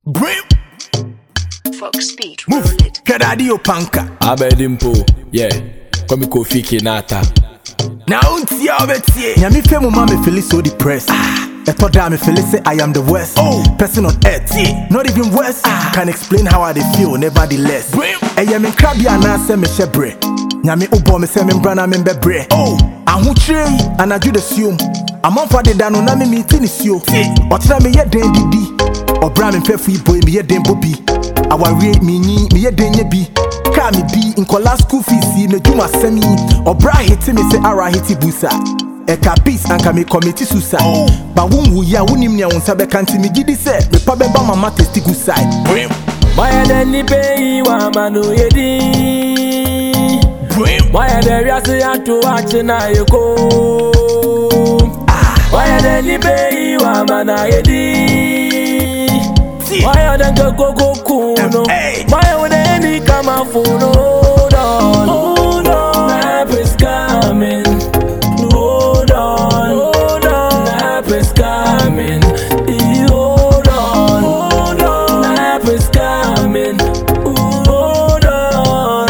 Brim. Fox Speed, Move. roll it. Kadadio panka. Abedimpo, yeah. Come Kofi Kinata. Now unti obeti. Nyami fe mo ma me feel so depressed. Eto da me feel say I am the worst person on earth. Not even worse. Can explain how I dey feel nevertheless. Brim. Eye me krabia na se me shebre. Nyami ubo me se me brana me bebre. Ahu chire anaju de siom. Amanfa de dano na me meet ni sio. Otra me ye den didi. Obra me fefu boy me ye den bobi. Aware me ni me ye den ye bi. Ka me di inkola school fees me juma semi. Obra hiti me se ara hiti busa. Eka peace anka me committee suicide. Ba wunwu ya wunim nya wonsa be kanti me gidi se me pa be ba mama testicle side. Maya deni pay wa manu yedi. Maya de riasi atu achina yoko. Maya deni pay wa mana yedi. Maya denga go kuno. Maya wadeni kama funo. Hold on, help is coming. Hold on, help is coming. Hold on, help is coming. Hold on.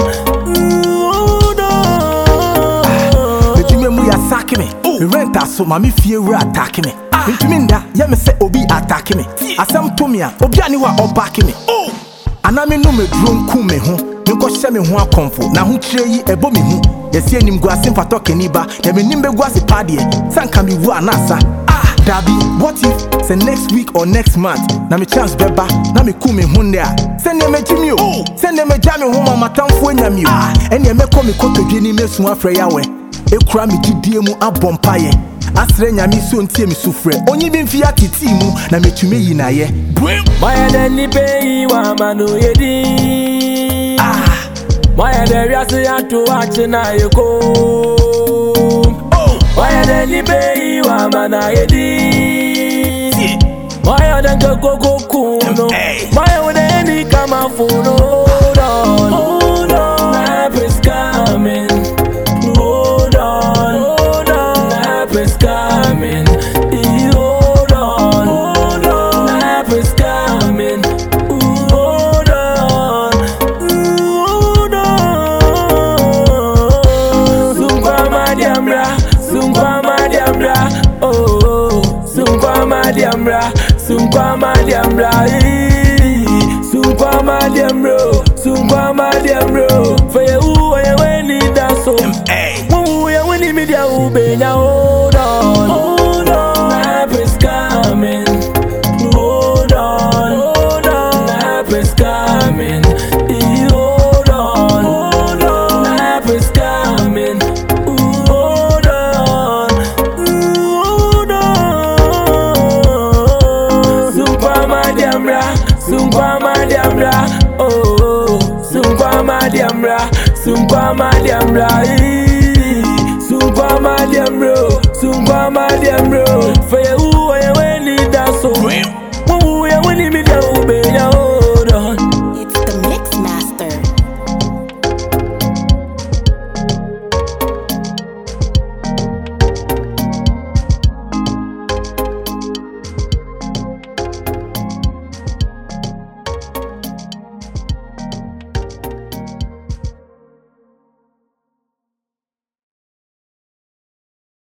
Betumi mu ya sack me. Me rent aso ma me fie wura attack me. Betumi nda ya me se obi attack me. Asam to me a obi ani wa oback me. Ana me no me duro nku me ho. Me ko hye me ho akomfo. Na ho kire yi ebo me hu. Yesi anim gu asem fato kaniba. Ya me nim be gu ase pade. Sanka me wu anasa. Dabi, what if say next week or next month na me chance beba na me ku me hu ne a. Send me jimi o. Send me jami ho mama tamfo anyame o. Ene me ko me kotodwe ni mesu afre yawe. Ekura me gidie mu abompaye. Asre nyame so ntie me sufre. Onyi bi mfi atiti mu na metume yi na ye. Maya deni pay wa manu yedi. Maya de riasi atu achina yoko. Maya deni pay wa mana yedi. Maya denga go kuno. Maya wadeni kama funo. Hold on, help is coming. Hold on, help is coming. Hold on, help is coming. Hold on. Sungwa madiamra, sungwa madiamra. Oh, sungwa madiamra, sungwa madiamra. Sungwa madiamro, sungwa madiamro. For you, I weni daso. Ya weni media ubenya. Hold on, help is coming. Hold on, help is coming. Hold on, help is coming. Hold on. Sungwa madiamra, sungwa madiamra. Oh, sungwa madiamra, sungwa madiamra. Sungwa madiamro, for you.